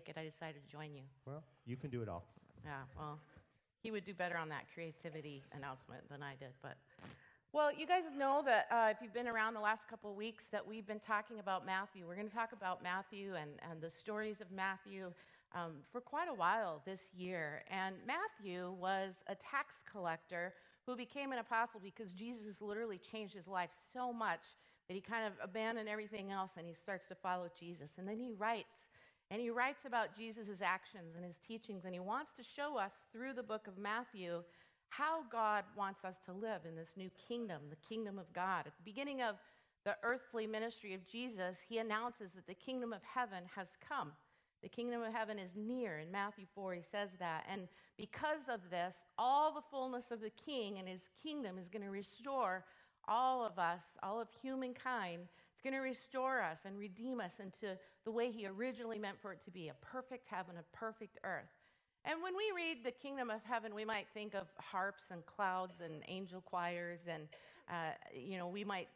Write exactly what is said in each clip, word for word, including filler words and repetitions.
it, I decided to join you. Well, you can do it all. Yeah, well, he would do better on that creativity announcement than I did. But, well, you guys know that uh, if you've been around the last couple of weeks that we've been talking about Matthew. We're going to talk about Matthew and, and the stories of Matthew um, for quite a while this year. And Matthew was a tax collector who became an apostle because Jesus literally changed his life so much that he kind of abandoned everything else and he starts to follow Jesus. And then he writes, and he writes about Jesus' actions and his teachings, and he wants to show us through the book of Matthew how God wants us to live in this new kingdom, the kingdom of God. At the beginning of the earthly ministry of Jesus, he announces that the kingdom of heaven has come. The kingdom of heaven is near. In Matthew four, he says that. And because of this, all the fullness of the king and his kingdom is going to restore all of us, all of humankind. It's going to restore us and redeem us into the way he originally meant for it to be, a perfect heaven, a perfect earth. And when we read the kingdom of heaven, we might think of harps and clouds and angel choirs, and, uh, you know, we might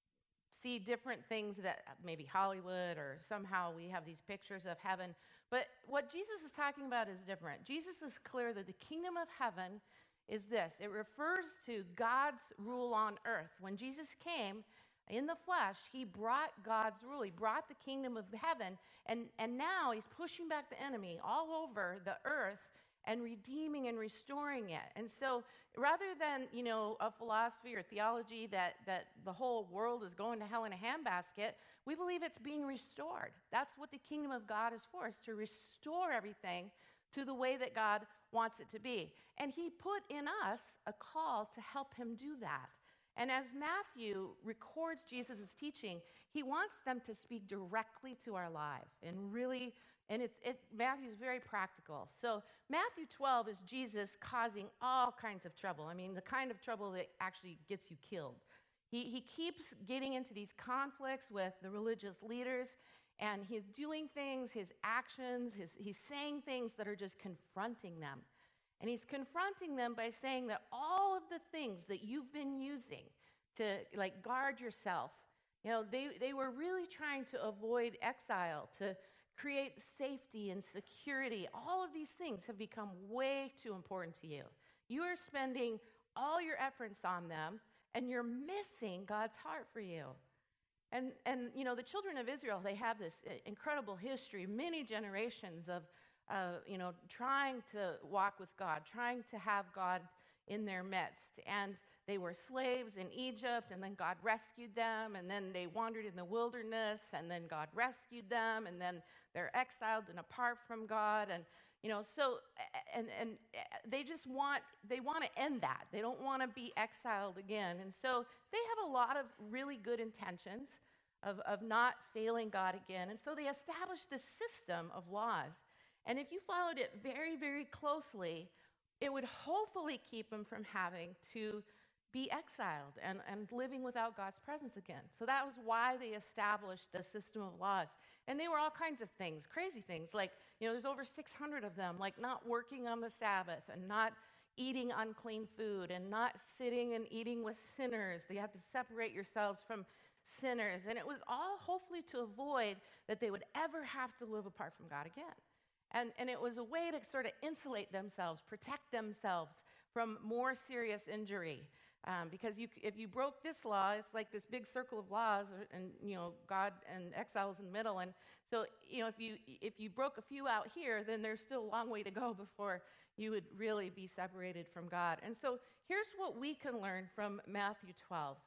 see different things that maybe Hollywood or somehow we have these pictures of heaven. But what Jesus is talking about is different. Jesus is clear that the kingdom of heaven is this. It refers to God's rule on earth. When Jesus came in the flesh, he brought God's rule. He brought the kingdom of heaven, and, and now he's pushing back the enemy all over the earth and redeeming and restoring it. And so rather than, you know, a philosophy or theology that, that the whole world is going to hell in a handbasket, we believe it's being restored. That's what the kingdom of God is for, is to restore everything to the way that God wants it to be. And he put in us a call to help him do that. And as Matthew records Jesus' teaching, he wants them to speak directly to our life and really, and it's it Matthew's very practical. So Matthew twelve is Jesus causing all kinds of trouble. I mean, the kind of trouble that actually gets you killed. He, he keeps getting into these conflicts with the religious leaders, and he's doing things, his actions, his, he's saying things that are just confronting them. And he's confronting them by saying that all of the things that you've been using to, like, guard yourself, you know, they, they were really trying to avoid exile, to create safety and security. All of these things have become way too important to you. You are spending all your efforts on them, and you're missing God's heart for you. And, and you know, the children of Israel, they have this incredible history, many generations of, uh, you know, trying to walk with God, trying to have God in their midst. And they were slaves in Egypt, and then God rescued them, and then they wandered in the wilderness, and then God rescued them, and then they're exiled and apart from God. And, you know, so, and, and they just want, they want to end that. They don't want to be exiled again. And so they have a lot of really good intentions of, of not failing God again. And so they established this system of laws. And if you followed it very, very closely, it would hopefully keep them from having to be exiled and, and living without God's presence again. So that was why they established the system of laws. And they were all kinds of things, crazy things, like, you know, there's over six hundred of them, like not working on the Sabbath and not eating unclean food and not sitting and eating with sinners. You have to separate yourselves from sinners. And it was all hopefully to avoid that they would ever have to live apart from God again. And, and it was a way to sort of insulate themselves, protect themselves from more serious injury. Um, because you, if you broke this law, it's like this big circle of laws, and, you know, God and exile is in the middle. And so, you know, if you if you broke a few out here, then there's still a long way to go before you would really be separated from God. And so here's what we can learn from Matthew twelve.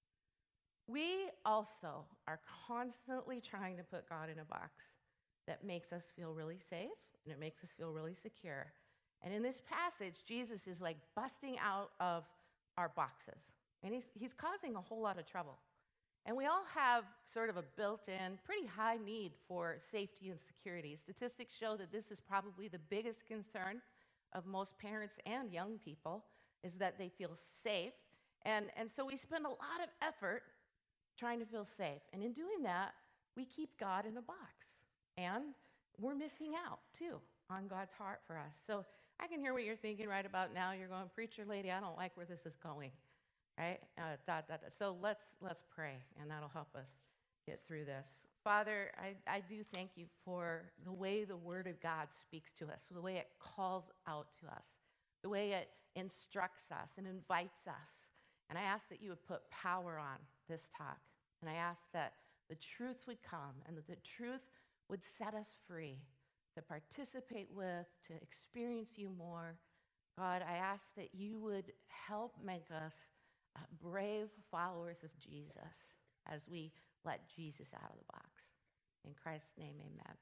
We also are constantly trying to put God in a box that makes us feel really safe, and it makes us feel really secure. And in this passage, Jesus is like busting out of our boxes, and he's, he's causing a whole lot of trouble. And we all have sort of a built-in, pretty high need for safety and security. Statistics show that this is probably the biggest concern of most parents and young people, is that they feel safe. And, and so we spend a lot of effort trying to feel safe. And in doing that, we keep God in a box. And we're missing out, too, on God's heart for us. So I can hear what you're thinking right about now. You're going, preacher lady, I don't like where this is going, right? Uh, dot, dot, dot. So let's let's pray, and that'll help us get through this. Father, I, I do thank you for the way the Word of God speaks to us, the way it calls out to us, the way it instructs us and invites us. And I ask that you would put power on this talk. And I ask that the truth would come and that the truth would set us free to participate with, to experience you more. God, I ask that you would help make us uh, brave followers of Jesus as we let Jesus out of the box. In Christ's name, amen.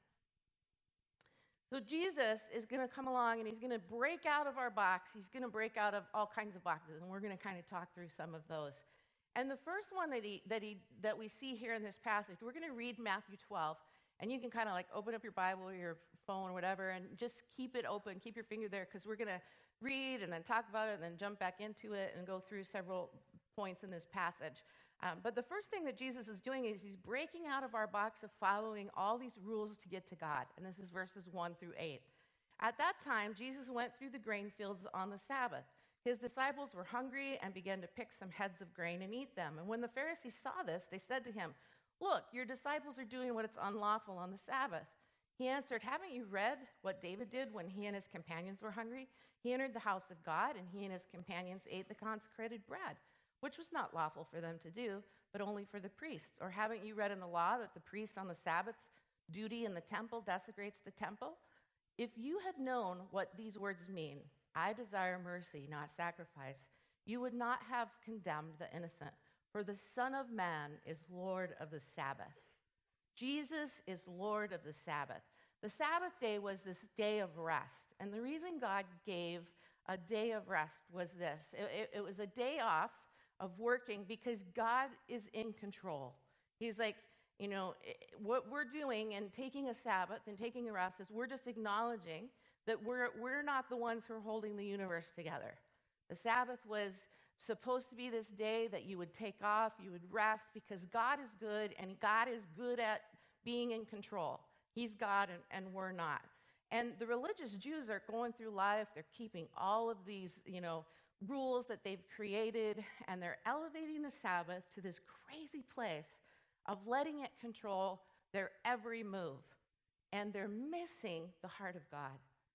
So Jesus is going to come along and he's going to break out of our box. He's going to break out of all kinds of boxes, and we're going to kind of talk through some of those. And the first one that he that he that we see here in this passage, we're going to read Matthew twelve, and you can kind of like open up your Bible or your phone or whatever, and just keep it open, keep your finger there, because we're going to read and then talk about it and then jump back into it and go through several points in this passage. Um, but the first thing that Jesus is doing is he's breaking out of our box of following all these rules to get to God. And this is verses one through eight. At that time, Jesus went through the grain fields on the Sabbath. His disciples were hungry and began to pick some heads of grain and eat them. And when the Pharisees saw this, they said to him, "Look, your disciples are doing what is unlawful on the Sabbath." He answered, "Haven't you read what David did when he and his companions were hungry? He entered the house of God, and he and his companions ate the consecrated bread, which was not lawful for them to do, but only for the priests. Or haven't you read in the law that the priest on the Sabbath duty in the temple desecrates the temple? If you had known what these words mean, 'I desire mercy, not sacrifice,' you would not have condemned the innocent, for the Son of Man is Lord of the Sabbath." Jesus is Lord of the Sabbath. The Sabbath day was this day of rest, and the reason God gave a day of rest was this. It, it, it was a day off of working because God is in control. He's like, you know, what we're doing and taking a Sabbath and taking a rest is we're just acknowledging that we're we're not the ones who are holding the universe together. The Sabbath was supposed to be this day that you would take off, you would rest, because God is good, and God is good at being in control. He's God, and, and we're not. And the religious Jews are going through life, they're keeping all of these, you know, rules that they've created, and they're elevating the Sabbath to this crazy place of letting it control their every move. And they're missing the heart of God.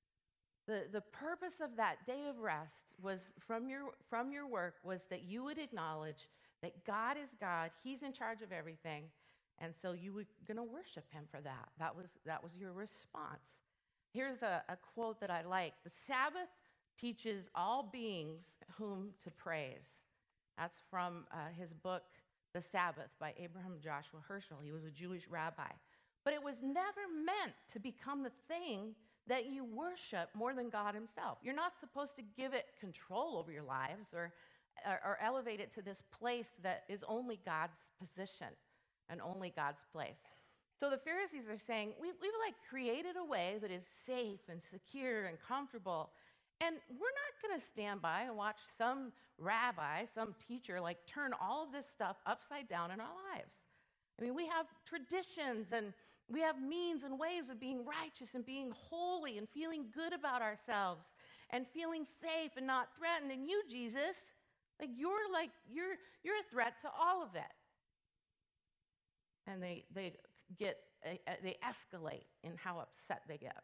The, the purpose of that day of rest was from your, from your work was that you would acknowledge that God is God, he's in charge of everything, and so you were going to worship him for that. That was, that was your response. Here's a, a quote that I like. "The Sabbath teaches all beings whom to praise." That's from uh, his book, The Sabbath, by Abraham Joshua Herschel. He was a Jewish rabbi. But it was never meant to become the thing that you worship more than God himself. You're not supposed to give it control over your lives or, or, or elevate it to this place that is only God's position and only God's place. So the Pharisees are saying, we, we've like created a way that is safe and secure and comfortable, and we're not going to stand by and watch some rabbi, some teacher, like turn all of this stuff upside down in our lives. I mean, we have traditions and we have means and ways of being righteous and being holy and feeling good about ourselves and feeling safe and not threatened. And you, Jesus, like you're like you're you're a threat to all of it. And they they get uh, they escalate in how upset they get.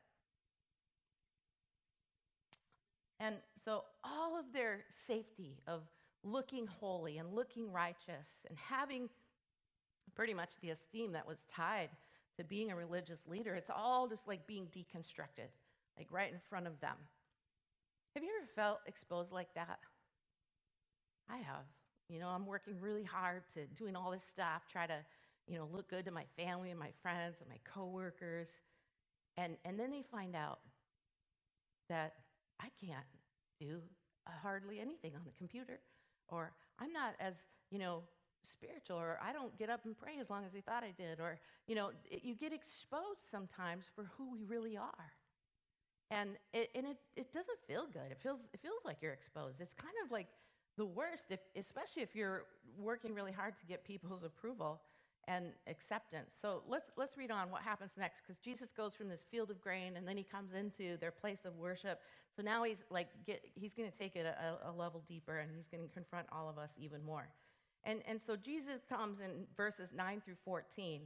And so all of their safety of looking holy and looking righteous and having pretty much the esteem that was tied to being a religious leader, it's all just like being deconstructed, like right in front of them. Have you ever felt exposed like that? I have. You know, I'm working really hard to doing all this stuff, try to, you know, look good to my family and my friends and my coworkers. And, and then they find out that I can't do hardly anything on the computer, or I'm not as, you know, spiritual, or I don't get up and pray as long as they thought I did, or, you know, it, you get exposed sometimes for who we really are. And it and it, it doesn't feel good. It feels it feels like you're exposed. It's kind of like the worst, if especially if you're working really hard to get people's approval and acceptance. So let's let's read on what happens next, because Jesus goes from this field of grain and then he comes into their place of worship. So now he's like get, he's going to take it a, a level deeper, and he's going to confront all of us even more. And and so Jesus comes in verses nine through fourteen,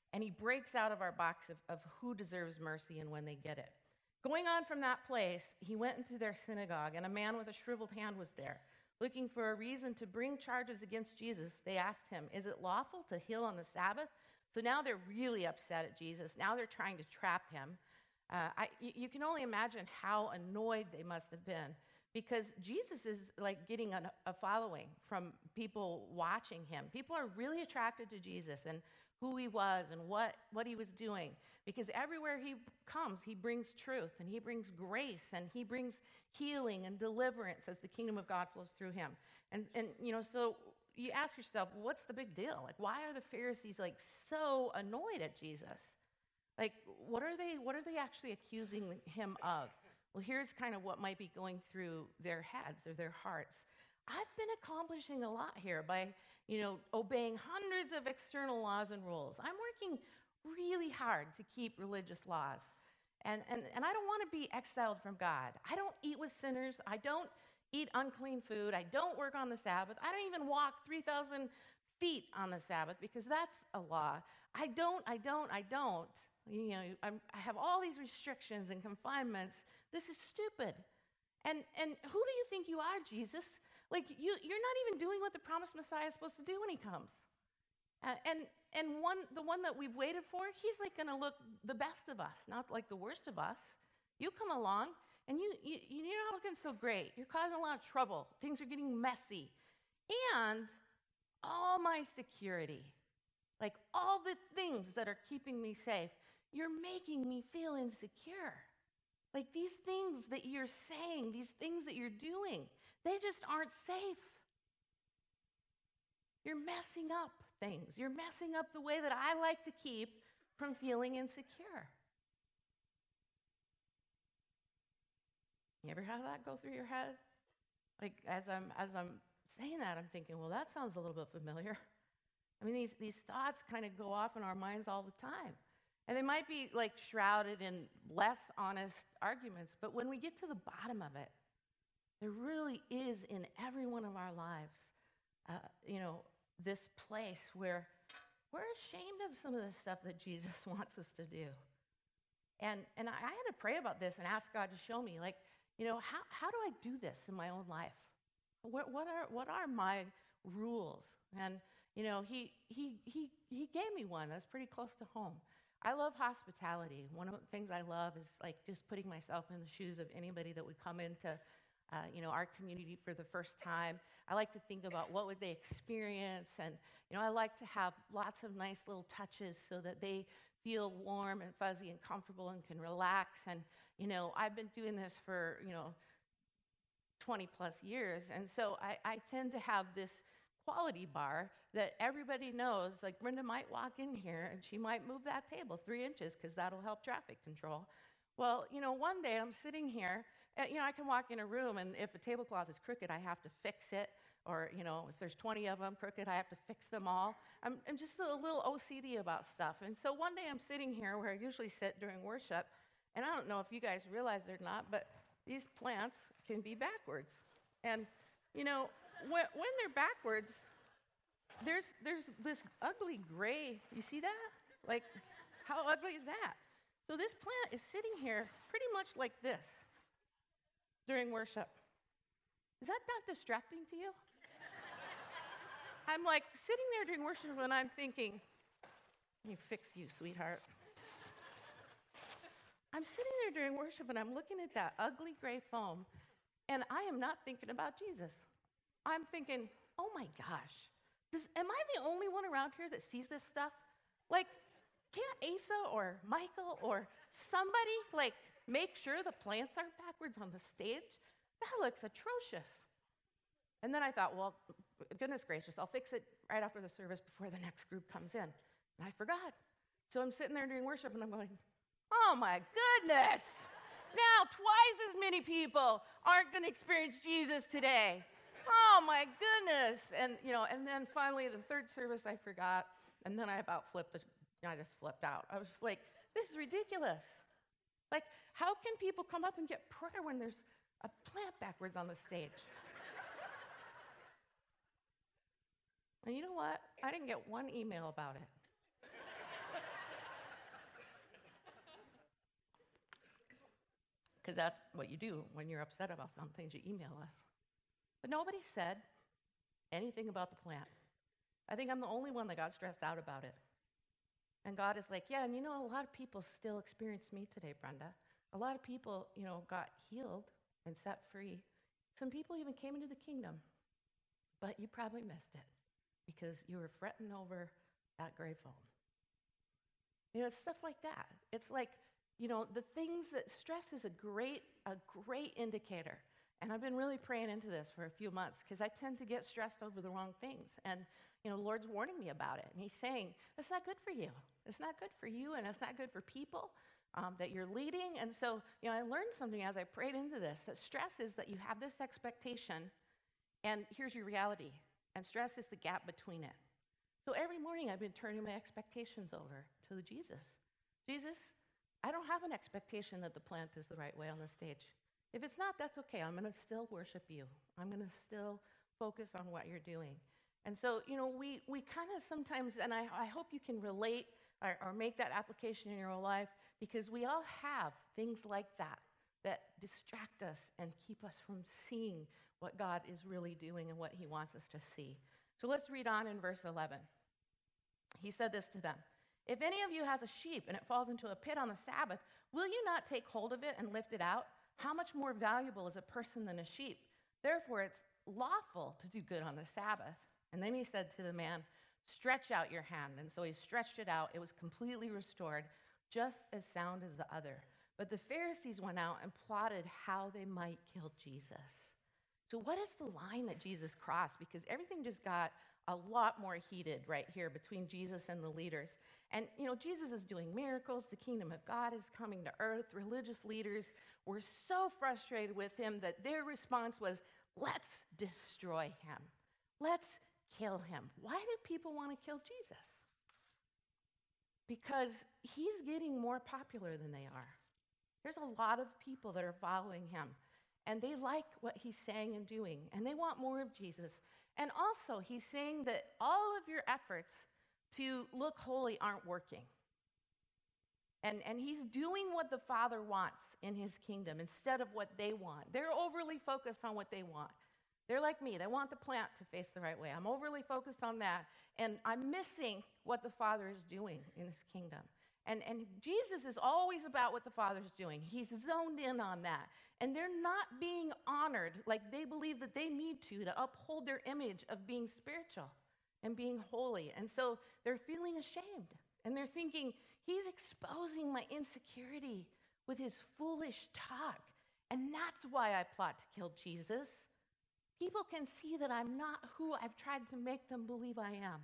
And he breaks out of our box of, of who deserves mercy and when they get it. Going on from that place, he went into their synagogue, and a man with a shriveled hand was there. Looking for a reason to bring charges against Jesus, they asked him, "Is it lawful to heal on the Sabbath?" So now they're really upset at Jesus. Now they're trying to trap him. Uh, I, you can only imagine how annoyed they must have been, because Jesus is like getting a, a following from people watching him. People are really attracted to Jesus and who he was and what, what he was doing, because everywhere he comes, he brings truth and he brings grace and he brings healing and deliverance as the kingdom of God flows through him. And, and you know, so you ask yourself, what's the big deal? Like, why are the Pharisees like so annoyed at Jesus? Like, what are they, what are they actually accusing him of? Well, here's kind of what might be going through their heads or their hearts. I've been accomplishing a lot here by, you know, obeying hundreds of external laws and rules. I'm working really hard to keep religious laws. And, and, and I don't want to be exiled from God. I don't eat with sinners. I don't eat unclean food. I don't work on the Sabbath. I don't even walk three thousand feet on the Sabbath because that's a law. I don't, I don't, I don't. You know, I'm, I have all these restrictions and confinements. This is stupid. And, and who do you think you are, Jesus? Like, you, you're not even doing what the promised Messiah is supposed to do when he comes. Uh, and and one the one that we've waited for, he's like going to look the best of us, not like the worst of us. You come along, and you, you, you're not looking so great. You're causing a lot of trouble. Things are getting messy. And all my security, like all the things that are keeping me safe, you're making me feel insecure. Like these things that you're saying, these things that you're doing, they just aren't safe. You're messing up things. You're messing up the way that I like to keep from feeling insecure. You ever have that go through your head? Like as I'm as I'm saying that, I'm thinking, well, that sounds a little bit familiar. I mean, these, these thoughts kind of go off in our minds all the time. And they might be like shrouded in less honest arguments, but when we get to the bottom of it, there really is in every one of our lives, uh, you know, this place where we're ashamed of some of the stuff that Jesus wants us to do. And and I had to pray about this and ask God to show me, like, you know, how, how do I do this in my own life? What, what are what are my rules? And, you know, he he he he gave me one that's pretty close to home. I love hospitality. One of the things I love is like just putting myself in the shoes of anybody that would come into, uh, you know, our community for the first time. I like to think about what would they experience, and you know, I like to have lots of nice little touches so that they feel warm and fuzzy and comfortable and can relax. And you know, I've been doing this for you know twenty plus years, and so I, I tend to have this quality bar that everybody knows, like Brenda might walk in here and she might move that table three inches because that'll help traffic control. Well, you know, one day I'm sitting here, and, you know, I can walk in a room and if a tablecloth is crooked, I have to fix it. Or, you know, if there's twenty of them crooked, I have to fix them all. I'm, I'm just a little O C D about stuff. And so one day I'm sitting here where I usually sit during worship, and I don't know if you guys realize it or not, but these plants can be backwards. And, you know, When, when they're backwards, there's there's this ugly gray. You see that? Like, how ugly is that? So this plant is sitting here pretty much like this during worship. Is that not distracting to you? I'm like sitting there during worship and I'm thinking, let me fix you, sweetheart. I'm sitting there during worship and I'm looking at that ugly gray foam, and I am not thinking about Jesus. I'm thinking, oh my gosh, does, am I the only one around here that sees this stuff? Like, can't Asa or Michael or somebody, like, make sure the plants aren't backwards on the stage? That looks atrocious. And then I thought, well, goodness gracious, I'll fix it right after the service before the next group comes in. And I forgot. So I'm sitting there during worship and I'm going, oh my goodness, now twice as many people aren't going to experience Jesus today. Oh my goodness. And you know, and then finally the third service I forgot, and then I about flipped, I just flipped out. I was just like, this is ridiculous. Like, how can people come up and get prayer when there's a plant backwards on the stage? And you know what? I didn't get one email about it. because that's what you do when you're upset about some things, you email us. But nobody said anything about the plant. I think I'm the only one that got stressed out about it. And God is like, yeah, and you know, a lot of people still experience me today, Brenda. A lot of people, you know, got healed and set free. Some people even came into the kingdom, but you probably missed it because you were fretting over that gray phone. You know, it's stuff like that. It's like, you know, the things that stress is a great, a great indicator. And I've been really praying into this for a few months because I tend to get stressed over the wrong things. And, you know, the Lord's warning me about it. And he's saying, it's not good for you. It's not good for you, and it's not good for people um, that you're leading. And so, you know, I learned something as I prayed into this, that stress is that you have this expectation, and here's your reality. And stress is the gap between it. So every morning I've been turning my expectations over to the Jesus. Jesus, I don't have an expectation that the plant is the right way on the stage. If it's not, that's okay. I'm going to still worship you. I'm going to still focus on what you're doing. And so, you know, we we kind of sometimes, and I, I hope you can relate or, or make that application in your own life, because we all have things like that that distract us and keep us from seeing what God is really doing and what he wants us to see. So let's read on in verse eleven. He said this to them. If any of you has a sheep and it falls into a pit on the Sabbath, will you not take hold of it and lift it out? How much more valuable is a person than a sheep? Therefore, it's lawful to do good on the Sabbath. And then he said to the man, stretch out your hand. And so he stretched it out. It was completely restored, just as sound as the other. But the Pharisees went out and plotted how they might kill Jesus. So what is the line that Jesus crossed? Because everything just got a lot more heated right here between Jesus and the leaders. And, you know, Jesus is doing miracles. The kingdom of God is coming to earth. Religious leaders were so frustrated with him that their response was, let's destroy him. Let's kill him. Why do people want to kill Jesus? Because he's getting more popular than they are. There's a lot of people that are following him, and they like what he's saying and doing, and they want more of Jesus. And also, he's saying that all of your efforts to look holy aren't working. And, and he's doing what the Father wants in his kingdom instead of what they want. They're overly focused on what they want. They're like me. They want the plant to face the right way. I'm overly focused on that, and I'm missing what the Father is doing in his kingdom. And, and Jesus is always about what the Father's doing. He's zoned in on that. And they're not being honored like they believe that they need to to uphold their image of being spiritual and being holy. And so they're feeling ashamed. And they're thinking, he's exposing my insecurity with his foolish talk. And that's why I plot to kill Jesus. People can see that I'm not who I've tried to make them believe I am.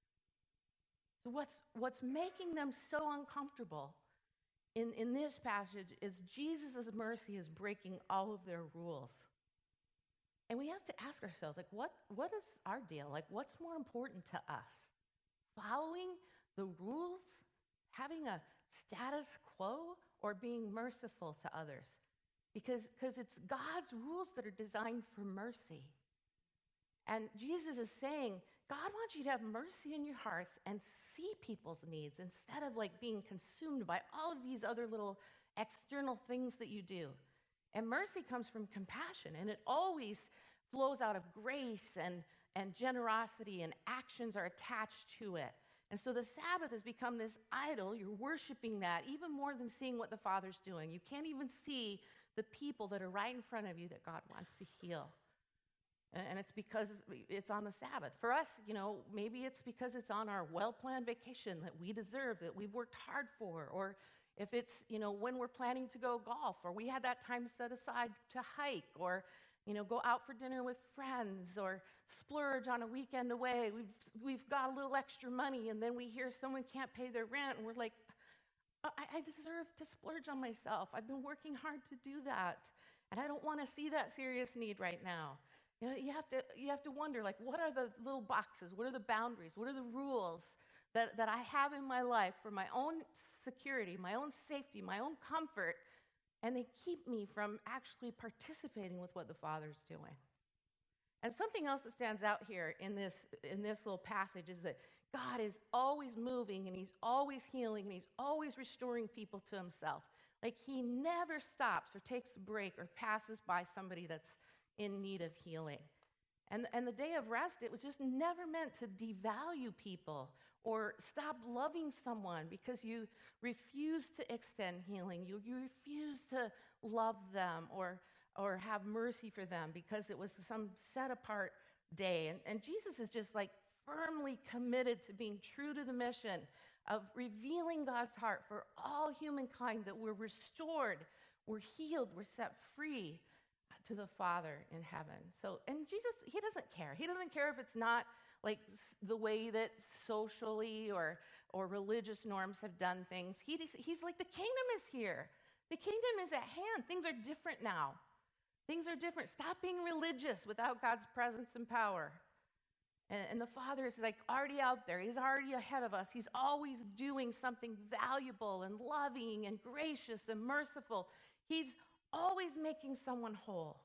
So what's, what's making them so uncomfortable in, in this passage is Jesus' mercy is breaking all of their rules. And we have to ask ourselves, like, what, what is our deal? Like, what's more important to us? Following the rules, having a status quo, or being merciful to others? Because because it's God's rules that are designed for mercy. And Jesus is saying, God wants you to have mercy in your hearts and see people's needs instead of like being consumed by all of these other little external things that you do. And mercy comes from compassion, and it always flows out of grace and, and generosity, and actions are attached to it. And so the Sabbath has become this idol. You're worshiping that even more than seeing what the Father's doing. You can't even see the people that are right in front of you that God wants to heal. And it's because it's on the Sabbath. For us, you know, maybe it's because it's on our well-planned vacation that we deserve, that we've worked hard for. Or if it's, you know, when we're planning to go golf, or we had that time set aside to hike, or, you know, go out for dinner with friends, or splurge on a weekend away. We've, we've got a little extra money, and then we hear someone can't pay their rent, and we're like, I, I deserve to splurge on myself. I've been working hard to do that, and I don't want to see that serious need right now. You know, you have to you have to wonder, like, what are the little boxes? What are the boundaries? What are the rules that, that I have in my life for my own security, my own safety, my own comfort, and they keep me from actually participating with what the Father's doing. And something else that stands out here in this in this little passage is that God is always moving, and he's always healing, and he's always restoring people to himself. Like he never stops or takes a break or passes by somebody that's in need of healing. And, and the day of rest, it was just never meant to devalue people or stop loving someone because you refuse to extend healing. You, you refuse to love them or, or have mercy for them because it was some set-apart day. And, and Jesus is just like firmly committed to being true to the mission of revealing God's heart for all humankind, that we're restored, we're healed, we're set free to the Father in heaven. So, and Jesus, he doesn't care. He doesn't care if it's not like the way that socially or, or religious norms have done things. He, he's like, the kingdom is here. The kingdom is at hand. Things are different now. Things are different. Stop being religious without God's presence and power. And, and the Father is like already out there. He's already ahead of us. He's always doing something valuable and loving and gracious and merciful. He's always making someone whole.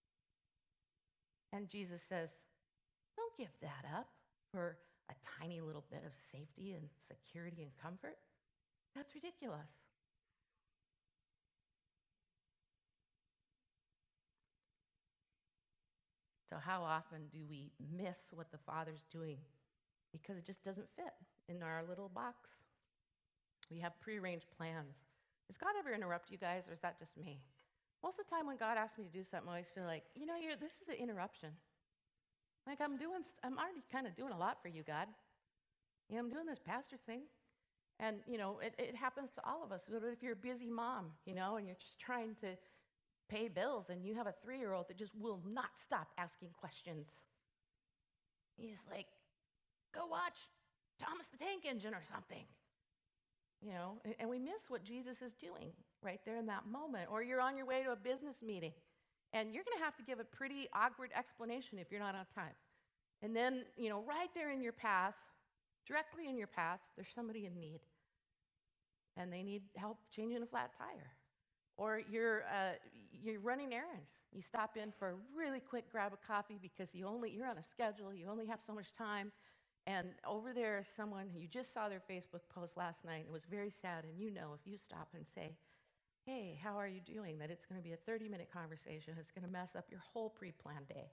And Jesus says, don't give that up for a tiny little bit of safety and security and comfort. That's ridiculous. So how often do we miss what the Father's doing because it just doesn't fit in our little box? We have prearranged plans. Does God ever interrupt you guys, or is that just me? Most of the time when God asks me to do something, I always feel like, you know, you're, this is an interruption. Like I'm doing, I'm already kind of doing a lot for you, God. You know, I'm doing this pastor thing. And, you know, it, it happens to all of us. What if you're a busy mom, you know, and you're just trying to pay bills and you have a three-year-old that just will not stop asking questions. He's like, go watch Thomas the Tank Engine or something. You know, and, and we miss what Jesus is doing right there in that moment. Or you're on your way to a business meeting, and you're going to have to give a pretty awkward explanation if you're not on time. And then, you know, right there in your path, directly in your path, there's somebody in need. And they need help changing a flat tire. Or you're uh, you're running errands. You stop in for a really quick grab of coffee because you only you're on a schedule. You only have so much time. And over there is someone who you just saw their Facebook post last night. It was very sad. And you know, if you stop and say, hey, how are you doing? That it's going to be a thirty-minute conversation. It's going to mess up your whole pre-planned day.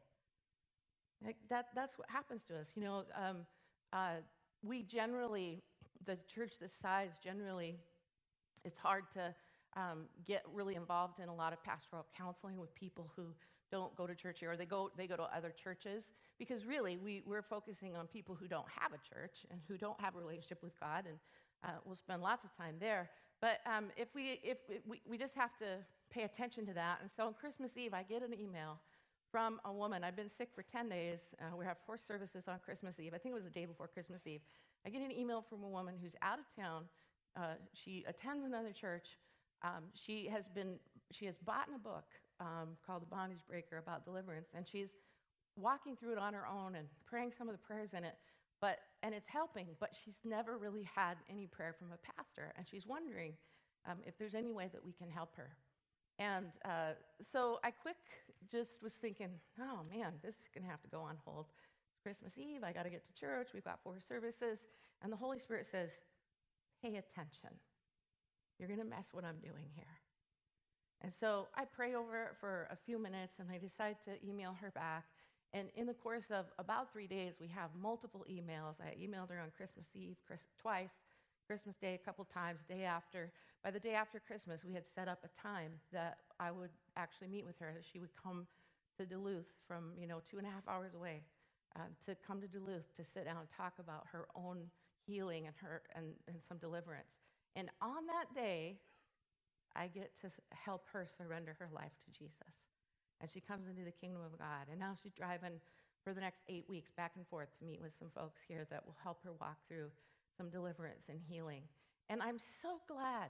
Like that, that's what happens to us. You know, um, uh, we generally, the church this size, generally, it's hard to um, get really involved in a lot of pastoral counseling with people who don't go to church here, or they go they go to other churches, because really we, we're focusing on people who don't have a church and who don't have a relationship with God, and uh, we'll spend lots of time there. But um, if we if we, we just have to pay attention to that. And so on Christmas Eve, I get an email from a woman. I've been sick for ten days. Uh, we have four services on Christmas Eve. I think it was the day before Christmas Eve. I get an email from a woman who's out of town. Uh, she attends another church. Um, she has been, she has bought a book um, called The Bondage Breaker about deliverance, and she's walking through it on her own and praying some of the prayers in it, but and it's helping, but she's never really had any prayer from a pastor, and she's wondering um, if there's any way that we can help her. And uh, so I quick just was thinking, oh man, this is going to have to go on hold. It's Christmas Eve, I got to get to church, we've got four services, and the Holy Spirit says, pay attention. You're going to mess what I'm doing here. And so I pray over it for a few minutes, and I decide to email her back. And in the course of about three days, we have multiple emails. I emailed her on Christmas Eve Chris, twice, Christmas Day a couple times, day after. By the day after Christmas, we had set up a time that I would actually meet with her, that she would come to Duluth from, you know, two and a half hours away, uh, to come to Duluth to sit down and talk about her own healing and her and, and some deliverance. And on that day, I get to help her surrender her life to Jesus. And she comes into the kingdom of God. And now she's driving for the next eight weeks back and forth to meet with some folks here that will help her walk through some deliverance and healing. And I'm so glad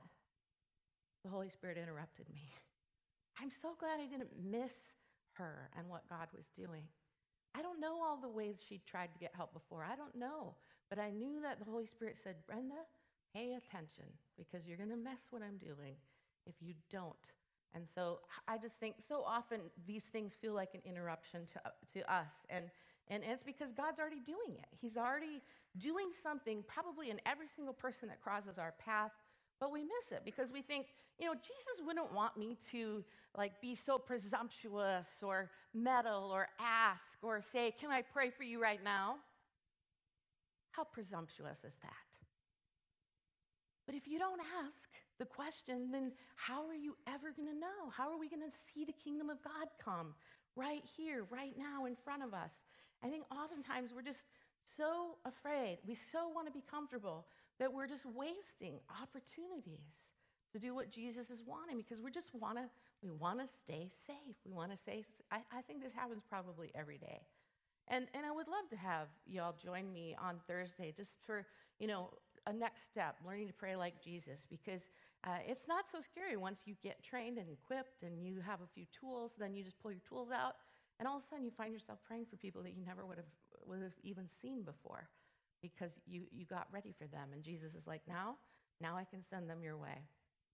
the Holy Spirit interrupted me. I'm so glad I didn't miss her and what God was doing. I don't know all the ways she tried to get help before. I don't know. But I knew that the Holy Spirit said, Brenda, pay attention, because you're going to mess what I'm doing if you don't. And so I just think so often these things feel like an interruption to, to us. And, and it's because God's already doing it. He's already doing something probably in every single person that crosses our path, But we miss it because we think, you know, Jesus wouldn't want me to like be so presumptuous or meddle or ask or say, can I pray for you right now? How presumptuous is that? But if you don't ask the question, then how are you ever going to know? How are we going to see the kingdom of God come right here, right now in front of us? I think oftentimes we're just so afraid. We so want to be comfortable that we're just wasting opportunities to do what Jesus is wanting because we just want to, we want to stay safe. We want to stay, I, I think this happens probably every day. And, and I would love to have y'all join me on Thursday just for, you know, a next step, learning to pray like Jesus, because uh, it's not so scary once you get trained and equipped and you have a few tools, then you just pull your tools out, and all of a sudden you find yourself praying for people that you never would have would have even seen before because you, you got ready for them. And Jesus is like, now, now I can send them your way.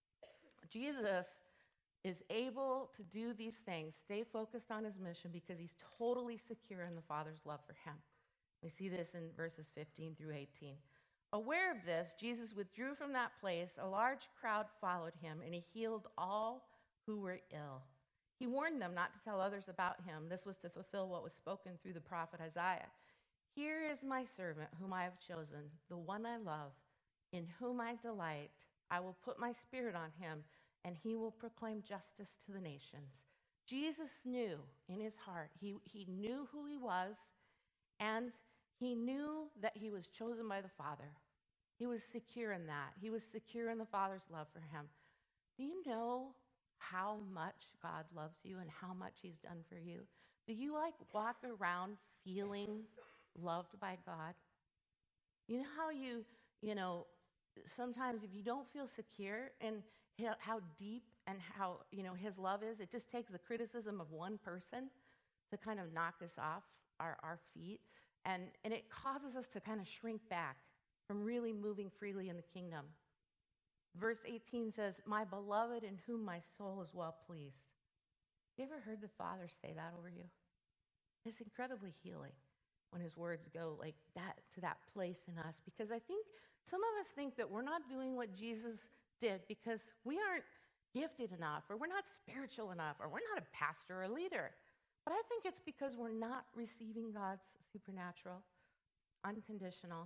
Jesus is able to do these things, stay focused on his mission because he's totally secure in the Father's love for him. We see this in verses fifteen through eighteen. Aware of this, Jesus withdrew from that place. A large crowd followed him, and he healed all who were ill. He warned them not to tell others about him. This was to fulfill what was spoken through the prophet Isaiah. Here is my servant whom I have chosen, the one I love, in whom I delight. I will put my spirit on him, and he will proclaim justice to the nations. Jesus knew in his heart, he, he knew who he was, and he knew that he was chosen by the Father. He was secure in that. He was secure in the Father's love for him. Do you know how much God loves you and how much he's done for you? Do you like walk around feeling loved by God? You know how you, you know, sometimes if you don't feel secure in how deep and how, you know, his love is, it just takes the criticism of one person to kind of knock us off our, our feet. And, and it causes us to kind of shrink back from really moving freely in the kingdom. Verse eighteen says, my beloved in whom my soul is well pleased. You ever heard the Father say that over you? It's incredibly healing when his words go like that to that place in us. Because I think some of us think that we're not doing what Jesus did because we aren't gifted enough, or we're not spiritual enough, or we're not a pastor or a leader. But I think it's because we're not receiving God's supernatural, unconditional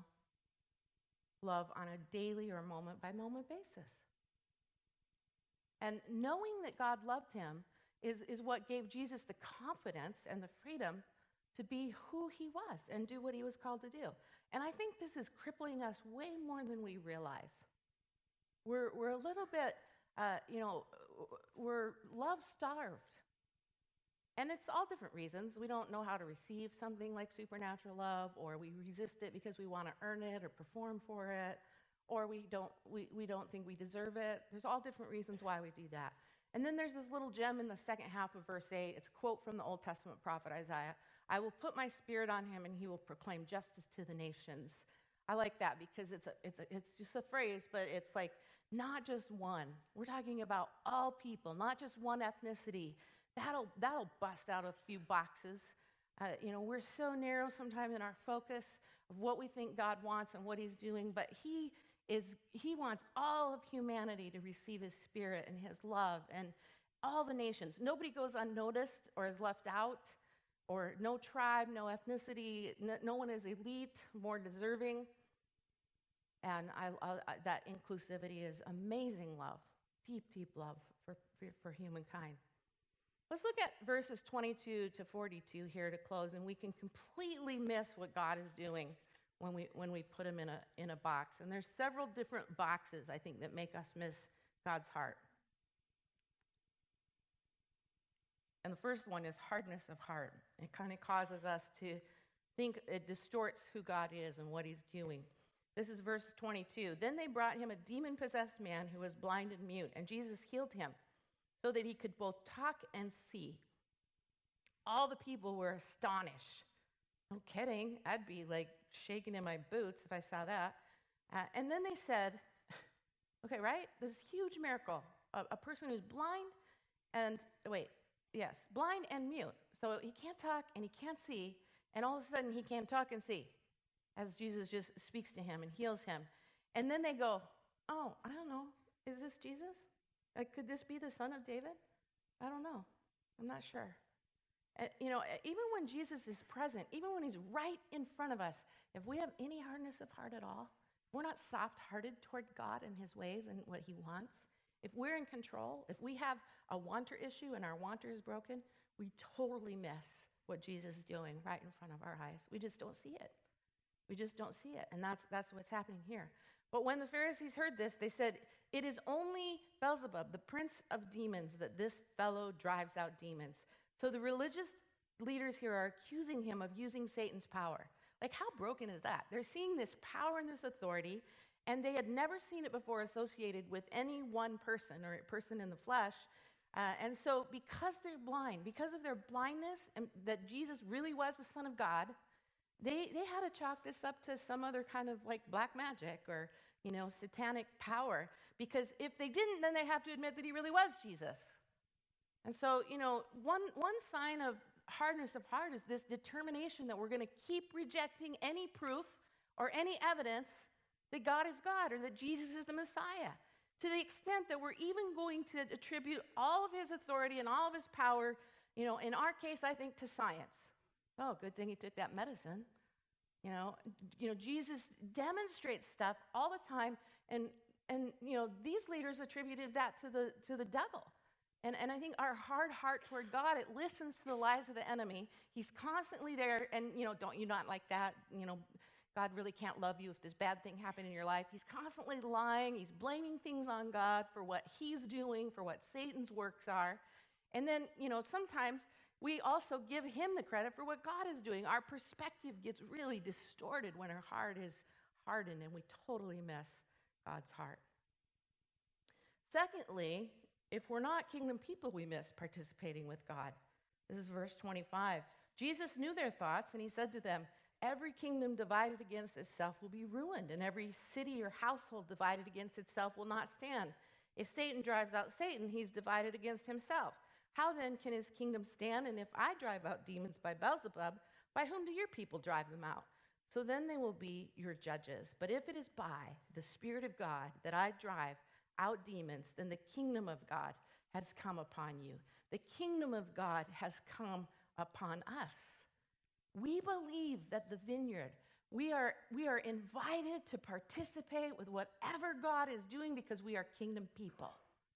love on a daily or moment-by-moment basis. And knowing that God loved him is, is what gave Jesus the confidence and the freedom to be who he was and do what he was called to do. And I think this is crippling us way more than we realize. We're, we're a little bit, uh, you know, we're love-starved. And it's all different reasons. We don't know how to receive something like supernatural love, or we resist it because we want to earn it or perform for it, or we don't, we, we don't think we deserve it. There's all different reasons why we do that. And then there's this little gem in the second half of verse eight. It's a quote from the Old Testament prophet Isaiah. I will put my spirit on him, and he will proclaim justice to the nations. I like that because it's, a, it's, a, it's just a phrase, but it's like not just one. We're talking about all people, not just one ethnicity. That'll, that'll bust out a few boxes. Uh, you know, we're so narrow sometimes in our focus of what we think God wants and what he's doing, but he is, he wants all of humanity to receive his spirit and his love, and all the nations. Nobody goes unnoticed or is left out, or no tribe, no ethnicity, no, no one is elite, more deserving. And I, I, that inclusivity is amazing love, deep, deep love for, for, for humankind. Let's look at verses twenty-two to forty-two here to close, and we can completely miss what God is doing when we when we put him in a in a box. And there's several different boxes, I think, that make us miss God's heart. And the first one is hardness of heart. It kind of causes us to think, it distorts who God is and what he's doing. This is verse twenty-two. Then they brought him a demon-possessed man who was blind and mute, and Jesus healed him, so that he could both talk and see. All the people were astonished. No kidding. I'd be like shaking in my boots if I saw that. Uh, and then they said, okay, right? This huge miracle. A, a person who's blind and, wait, yes, blind and mute. So he can't talk and he can't see, and all of a sudden he can talk and see as Jesus just speaks to him and heals him. And then they go, oh, I don't know. Is this Jesus? Like, could this be the son of David? I don't know. I'm not sure. Uh, you know, even when Jesus is present, even when he's right in front of us, if we have any hardness of heart at all, if we're not soft-hearted toward God and his ways and what he wants, if we're in control, if we have a wanter issue and our wanter is broken, we totally miss what Jesus is doing right in front of our eyes. We just don't see it. We just don't see it. And that's, that's what's happening here. But when the Pharisees heard this, they said, "It is only Beelzebub, the prince of demons, that this fellow drives out demons." So the religious leaders here are accusing him of using Satan's power. Like, how broken is that? They're seeing this power and this authority, and they had never seen it before associated with any one person or a person in the flesh. Uh, and so because they're blind, because of their blindness and that Jesus really was the Son of God, they, they had to chalk this up to some other kind of like black magic or, you know, satanic power. Because if they didn't, then they'd have to admit that he really was Jesus. And so, you know, one, one sign of hardness of heart is this determination that we're going to keep rejecting any proof or any evidence that God is God or that Jesus is the Messiah, to the extent that we're even going to attribute all of his authority and all of his power, you know, in our case, I think, to science. Oh, good thing he took that medicine. You know, you know, Jesus demonstrates stuff all the time, and and you know, these leaders attributed that to the to the devil. And, and I think our hard heart toward God, it listens to the lies of the enemy. He's constantly there, and, you know, don't you not like that? You know, God really can't love you if this bad thing happened in your life. He's constantly lying. He's blaming things on God for what he's doing, for what Satan's works are. And then, you know, sometimes we also give him the credit for what God is doing. Our perspective gets really distorted when our heart is hardened, and we totally miss God's heart. Secondly, if we're not kingdom people, we miss participating with God. This is verse twenty-five. Jesus knew their thoughts, and he said to them, "Every kingdom divided against itself will be ruined, and every city or household divided against itself will not stand. If Satan drives out Satan, he's divided against himself. How then can his kingdom stand? And if I drive out demons by Beelzebub, by whom do your people drive them out? So then they will be your judges. But if it is by the Spirit of God that I drive out demons, then the kingdom of God has come upon you." The kingdom of God has come upon us. We believe that the vineyard, we are, we are invited to participate with whatever God is doing because we are kingdom people.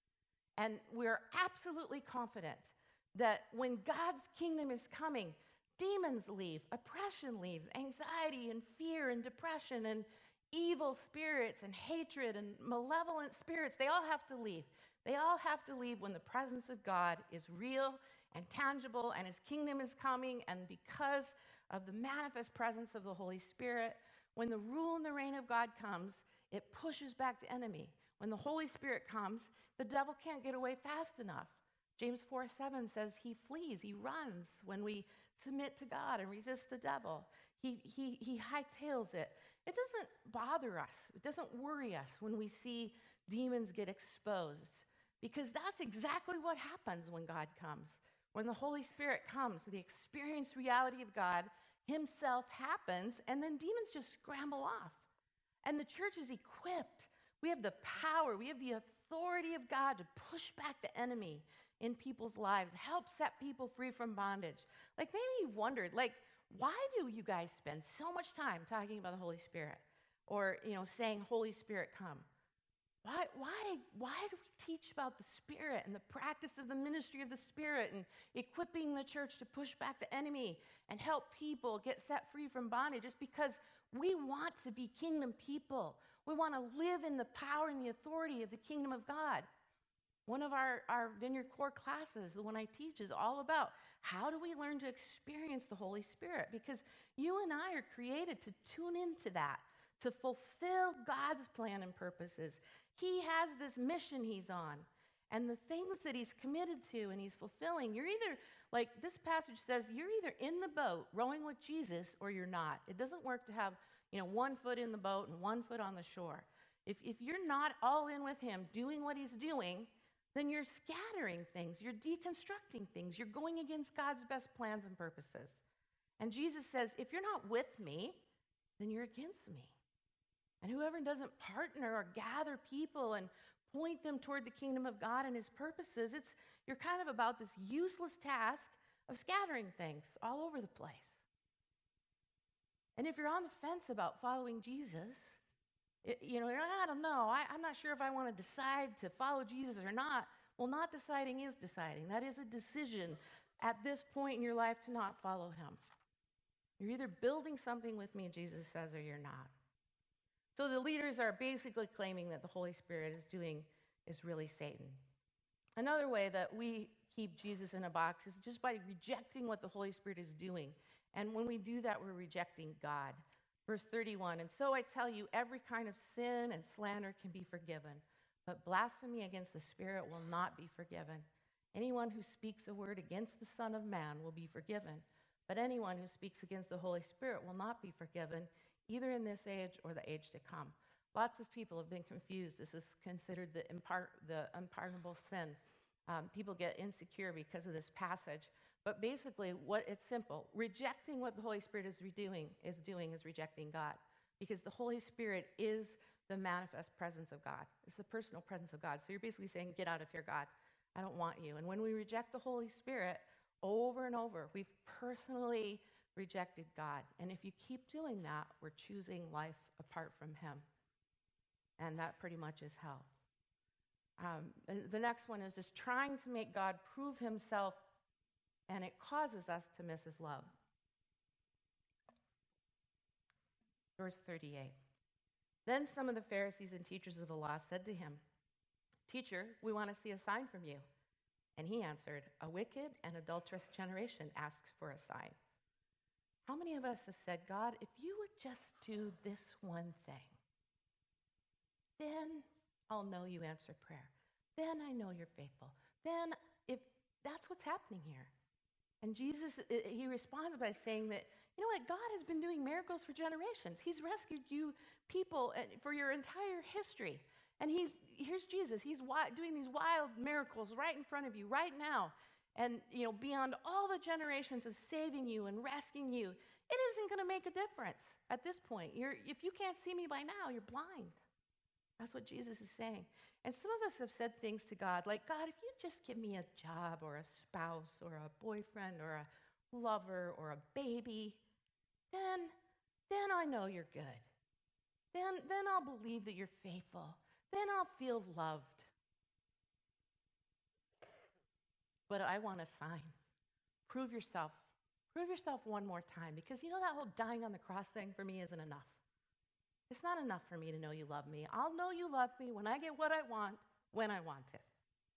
And we're absolutely confident that when God's kingdom is coming, demons leave, oppression leaves, anxiety and fear and depression and evil spirits and hatred and malevolent spirits, they all have to leave. They all have to leave when the presence of God is real and tangible and his kingdom is coming, and because of the manifest presence of the Holy Spirit, when the rule and the reign of God comes, it pushes back the enemy. When the Holy Spirit comes, the devil can't get away fast enough. James four seven says he flees, he runs when we submit to God and resist the devil. He, he, he hightails it. It doesn't bother us. It doesn't worry us when we see demons get exposed, because that's exactly what happens when God comes. When the Holy Spirit comes, the experienced reality of God himself happens, and then demons just scramble off. And the church is equipped. We have the power, we have the authority of God to push back the enemy in people's lives, help set people free from bondage. Like, maybe you've wondered, like, why do you guys spend so much time talking about the Holy Spirit? Or, you know, saying, "Holy Spirit, come." Why, why, why do we teach about the Spirit and the practice of the ministry of the Spirit and equipping the church to push back the enemy and help people get set free from bondage? It's because we want to be kingdom people. We want to live in the power and the authority of the kingdom of God. One of our, our Vineyard Core classes, the one I teach, is all about how do we learn to experience the Holy Spirit? Because you and I are created to tune into that, to fulfill God's plan and purposes. He has this mission he's on, and the things that he's committed to and he's fulfilling, you're either, like this passage says, you're either in the boat rowing with Jesus or you're not. It doesn't work to have, you know, one foot in the boat and one foot on the shore. If, if you're not all in with him, doing what he's doing, then you're scattering things, you're deconstructing things, you're going against God's best plans and purposes. And Jesus says, if you're not with me, then you're against me. And whoever doesn't partner or gather people and point them toward the kingdom of God and his purposes. It's you're kind of about this useless task of scattering things all over the place. And if you're on the fence about following Jesus, it, you know, you're, I don't know, I, I'm not sure if I want to decide to follow Jesus or not. Well, not deciding is deciding. That is a decision at this point in your life to not follow him. You're either building something with me, Jesus says, or you're not. So the leaders are basically claiming that the Holy Spirit is doing is really Satan. Another way that we keep Jesus in a box is just by rejecting what the Holy Spirit is doing. And when we do that, we're rejecting God. Verse thirty-one, and so I tell you, every kind of sin and slander can be forgiven, but blasphemy against the Spirit will not be forgiven. Anyone who speaks a word against the Son of Man will be forgiven, but anyone who speaks against the Holy Spirit will not be forgiven, either in this age or the age to come. Lots of people have been confused. This is considered the, impart, the unpardonable sin. Um, people get insecure because of this passage. But basically, what it's simple. Rejecting what the Holy Spirit is doing is doing is rejecting God, because the Holy Spirit is the manifest presence of God. It's the personal presence of God. So you're basically saying, get out of here, God. I don't want you. And when we reject the Holy Spirit over and over, we've personally rejected God. And if you keep doing that, we're choosing life apart from him. And that pretty much is hell. Um, and the next one is just trying to make God prove himself, and it causes us to miss his love. Verse thirty-eight. Then some of the Pharisees and teachers of the law said to him, Teacher, we want to see a sign from you. And he answered, a wicked and adulterous generation asks for a sign. How many of us have said, God, if you would just do this one thing, then I'll know you answer prayer. Then I know you're faithful. Then if that's what's happening here. And Jesus, he responds by saying that, you know what, God has been doing miracles for generations. He's rescued you people for your entire history. And he's here's Jesus. He's wi- doing these wild miracles right in front of you right now. And, you know, beyond all the generations of saving you and rescuing you, it isn't going to make a difference at this point. You're, if you can't see me by now, you're blind. That's what Jesus is saying. And some of us have said things to God like, God, if you just give me a job or a spouse or a boyfriend or a lover or a baby, then, then I know you're good. Then, then I'll believe that you're faithful. Then I'll feel loved. But I want a sign. Prove yourself. Prove yourself one more time, because you know that whole dying on the cross thing for me isn't enough. It's not enough for me to know you love me. I'll know you love me when I get what I want, when I want it.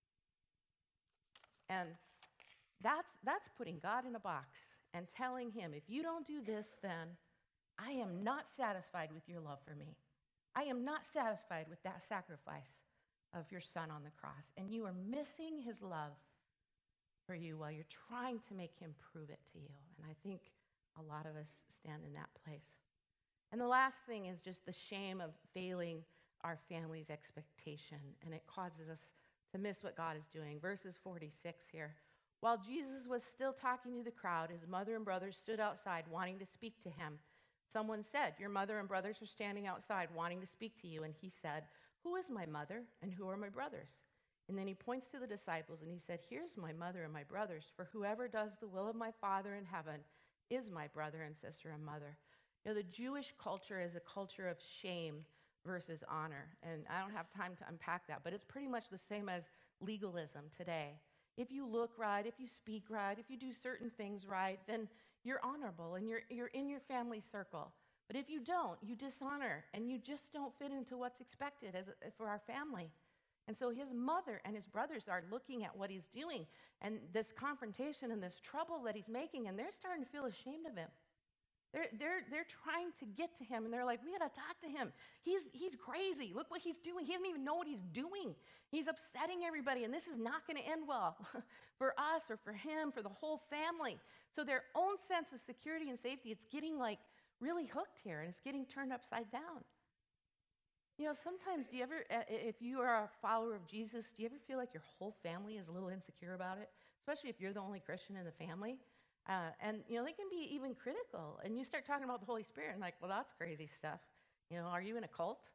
And that's, that's putting God in a box and telling him, if you don't do this, then I am not satisfied with your love for me. I am not satisfied with that sacrifice of your son on the cross. And you are missing his love for you while you're trying to make him prove it to you. And I think a lot of us stand in that place. And the last thing is just the shame of failing our family's expectation, and it causes us to miss what God is doing. Verses forty-six here. While Jesus was still talking to the crowd, his mother and brothers stood outside wanting to speak to him. Someone said, your mother and brothers are standing outside wanting to speak to you. And he said, who is my mother and who are my brothers? And then he points to the disciples and he said, here's my mother and my brothers, for whoever does the will of my Father in heaven is my brother and sister and mother. You know, the Jewish culture is a culture of shame versus honor. And I don't have time to unpack that, but it's pretty much the same as legalism today. If you look right, if you speak right, if you do certain things right, then you're honorable and you're, you're in your family circle. But if you don't, you dishonor and you just don't fit into what's expected as a, for our family. And so his mother and his brothers are looking at what he's doing and this confrontation and this trouble that he's making, and they're starting to feel ashamed of him. They're, they're, they're trying to get to him, and they're like, we got to talk to him. He's, he's crazy. Look what he's doing. He doesn't even know what he's doing. He's upsetting everybody, and this is not going to end well for us or for him, for the whole family. So their own sense of security and safety, it's getting like really hooked here, and it's getting turned upside down. You know, sometimes do you ever, if you are a follower of Jesus, do you ever feel like your whole family is a little insecure about it? Especially if you're the only Christian in the family. Uh, and, you know, they can be even critical. And you start talking about the Holy Spirit and like, well, that's crazy stuff. You know, are you in a cult?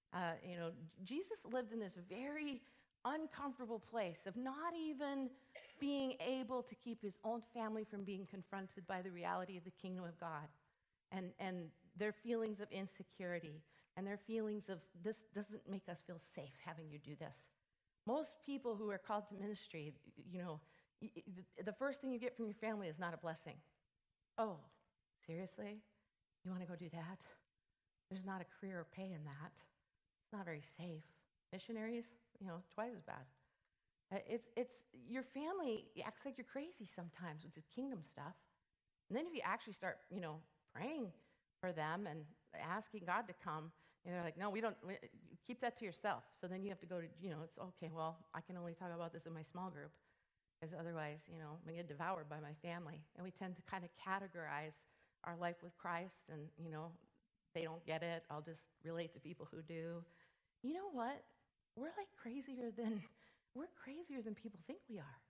Uh, you know, Jesus lived in this very uncomfortable place of not even being able to keep his own family from being confronted by the reality of the kingdom of God and, and their feelings of insecurity and their feelings of this doesn't make us feel safe having you do this. Most people who are called to ministry, you know, the first thing you get from your family is not a blessing. Oh, seriously? You want to go do that? There's not a career or pay in that. It's not very safe. Missionaries, you know, twice as bad. Uh, It's, it's, your family acts like you're crazy sometimes with this kingdom stuff. And then if you actually start, you know, praying for them and asking God to come, and they're like, no, we don't, we, keep that to yourself. So then you have to go to, you know, it's okay, well, I can only talk about this in my small group, because otherwise, you know, I'm going to get devoured by my family. And we tend to kind of categorize our life with Christ, and, you know, they don't get it. I'll just relate to people who do. You know what? We're like crazier than, we're crazier than people think we are.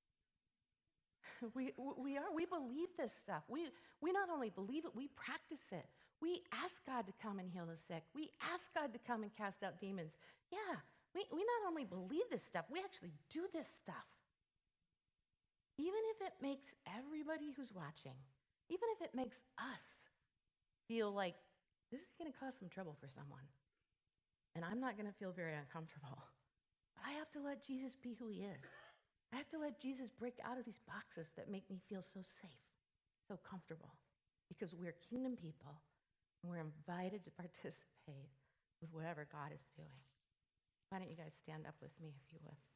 We, we are. We believe this stuff. We, we not only believe it, we practice it. We ask God to come and heal the sick. We ask God to come and cast out demons. Yeah, we, we not only believe this stuff, we actually do this stuff. Even if it makes everybody who's watching, even if it makes us feel like this is going to cause some trouble for someone, and I'm not going to feel very uncomfortable, but I have to let Jesus be who he is. I have to let Jesus break out of these boxes that make me feel so safe, so comfortable, because we're kingdom people, and we're invited to participate with whatever God is doing. Why don't you guys stand up with me, if you would?